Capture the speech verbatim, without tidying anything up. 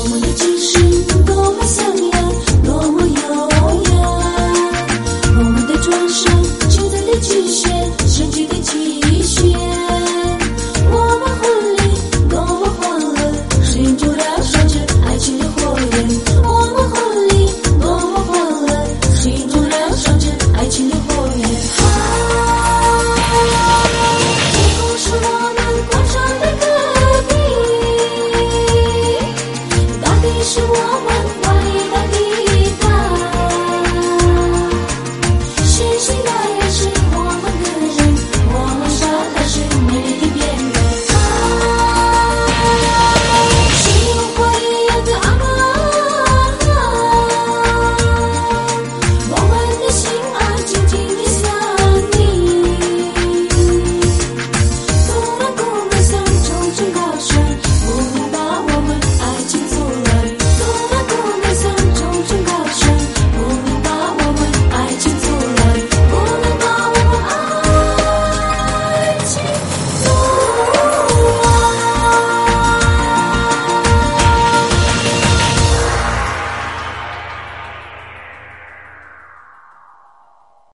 们的精神多么响亮，多么优雅，我们的转身就在的极限，神奇的极限。我们婚礼多么欢乐，心中燃烧着爱情的火焰。我们婚礼多么欢乐，心中燃烧着爱情的火焰。天空是我们关上的隔壁，大地是我们